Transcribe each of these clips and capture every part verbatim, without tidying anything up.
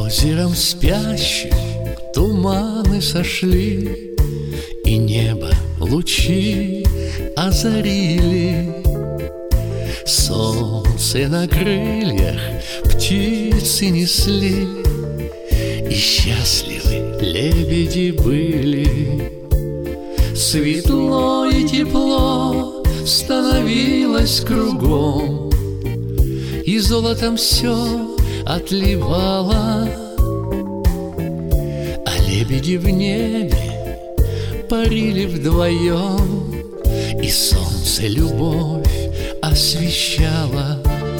озером спящих туманы сошли, и небо лучи озарили. Солнце на крыльях птицы несли, и счастливы лебеди были. Светло и тепло становилось кругом, и золотом все отливало, а лебеди в небе парили вдвоем, и солнце любовь освещало.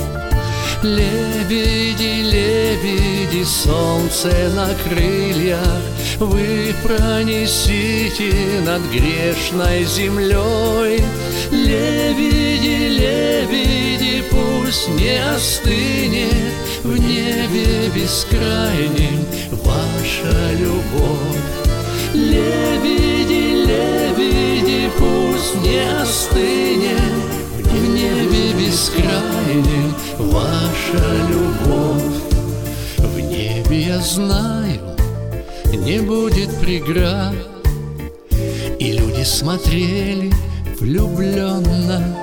Лебеди, лебеди, солнце на крыльях, вы пронесите над грешной землей. Лебеди, лебеди, пусть не остынет в небе бескрайнем ваша любовь. Лебеди, лебеди, пусть не остынет в небе бескрайнем ваша любовь. В небе, я знаю, не будет преград, и люди смотрели влюбленно,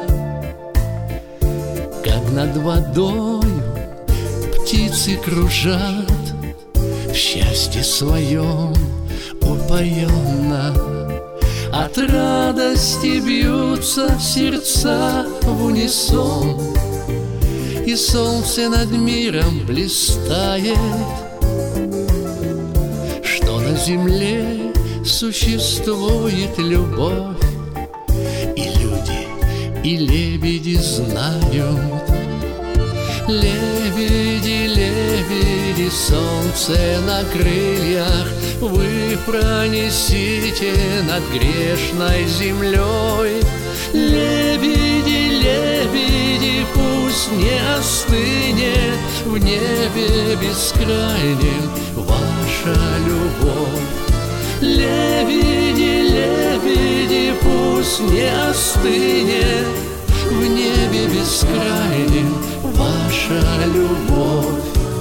как над водою птицы кружат, в счастье своем упоенно. От радости бьются сердца в унисон, и солнце над миром блистает, что на земле существует любовь, и люди, и лебеди знают. Лебеди, лебеди, солнце на крыльях, вы пронесите над грешной землей. Лебеди, лебеди, пусть не остынет в небе бескрайнем ваша любовь. Лебеди, лебеди, пусть не остынет в небе бескрайнем ваша любовь.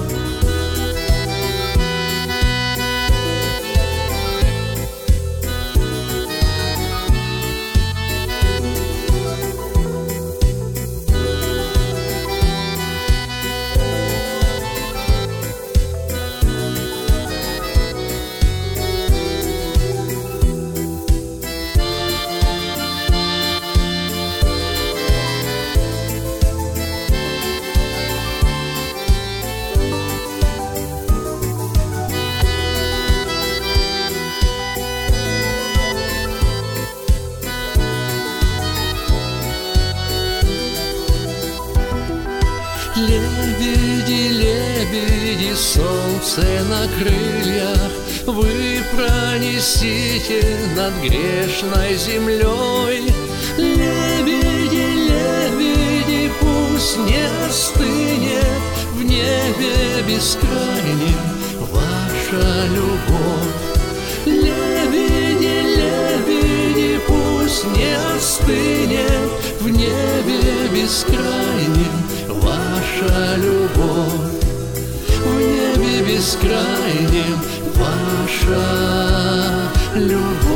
Лебеди, лебеди, солнце на крыльях, вы пронесите над грешной землей. Лебеди, лебеди, пусть не остынет в небе бескрайнем ваша любовь. Лебеди, лебеди, пусть не остынет в небе бескрайнем ваша любовь. В небе бескрайнем ваша любовь.